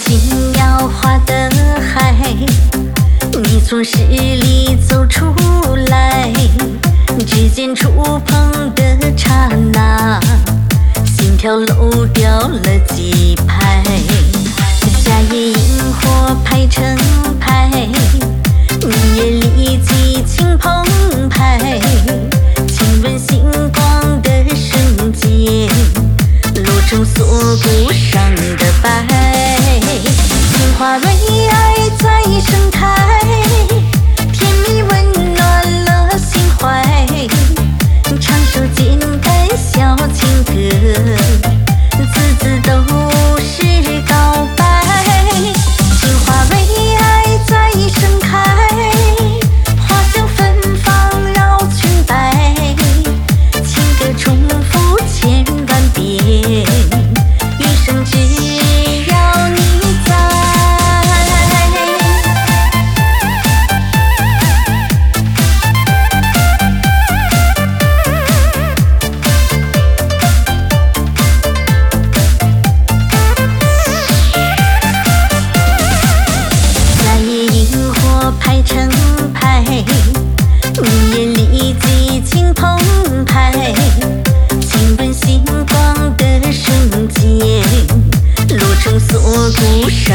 紧摇晃的海，你从诗里走出来，指尖触碰的刹那，心跳漏掉了几拍。夏夜萤火排成排，你眼里激情澎湃，亲吻星光的瞬间，露成锁骨上的白。杏花蕊爱在盛开，甜蜜温暖了心怀，唱首简单小情歌，字字都是告白。杏花蕊爱在盛开，花香芬芳绕裙摆，情歌重复千万遍，余生只要你在。夏夜萤火排成排，你眼里激情澎湃，亲吻星光的瞬间，露成锁骨上